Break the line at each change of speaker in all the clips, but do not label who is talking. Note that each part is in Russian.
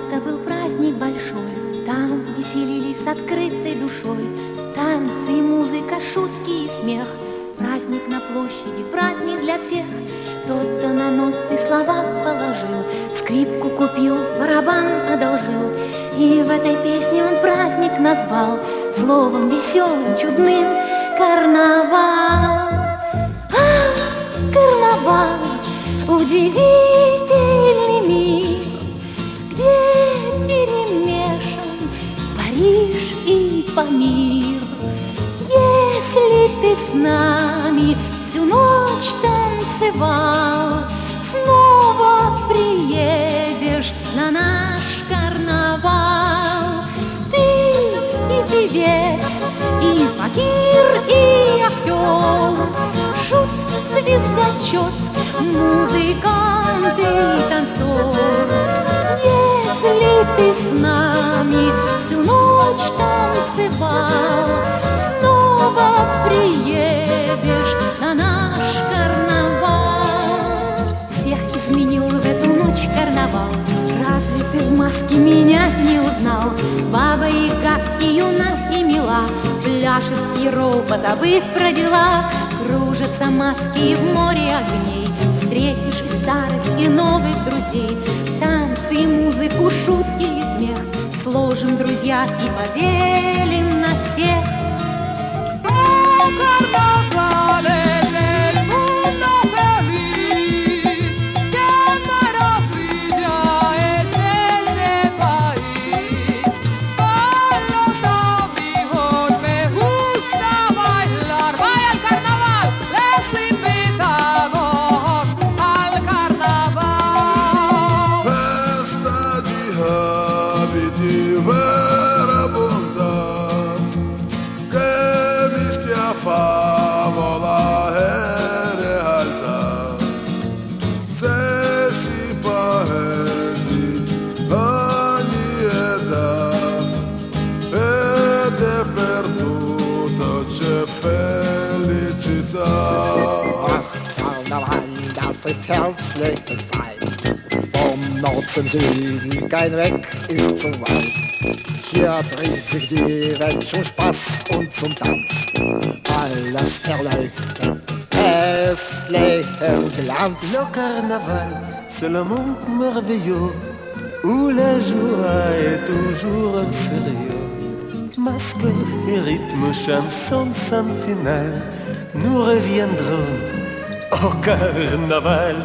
Это был праздник большой, там веселились с открытой душой. Танцы и музыка, шутки и смех. Праздник на площади, праздник для всех. Кто-то на ноты слова положил, скрипку купил, барабан одолжил. И в этой песне он праздник назвал словом веселым, чудным — карнавал. Ах, карнавал, удивительный мир, где перемешан Париж и Памир. Если ты с нами всю ночь танцевал, снова приедешь на наш карнавал. Ты и певец, и факир, и актер, шут, звездочет, музыкант и танцор. Если ты с нами всю ночь танцевал, снова приедешь на наш карнавал. Всех изменил в эту ночь карнавал. Разве ты в маске меня не узнал? Баба-яга и юна, и мила, пляшет с Пьеро, позабыв про дела. Кружатся маски в море огней, встретишь и старых, и новых друзей. Танцы и музыку, шутки и смех сложим, друзья, и поделим на всех.
Favola è realtà, se si paesi ogni età, ed è perduto c'è felicità.
Ach, Karneval, das ist herzliche Zeit. Vom Nord zum Süden, kein Weg ist zu weit. Hier dreht sich die Welt zum Spaß und zum Tanz. Alles erleichtert, hässlichen Glanz.
Le carnaval, c'est le monde merveilleux où la joie est toujours sérieux. Masque et rythme, chanson sans finale, nous reviendrons au carnaval.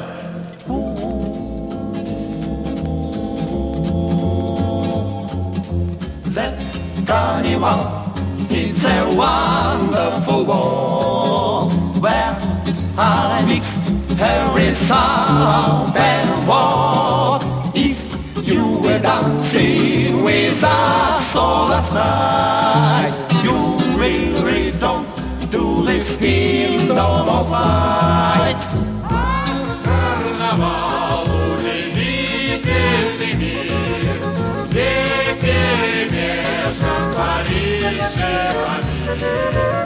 That carnival is a wonderful world where I mix every sound and word. If you were dancing with us all last night, you will return to this kingdom of light.
Карнавал, удивительный мир, где перемешан Париж и Памир.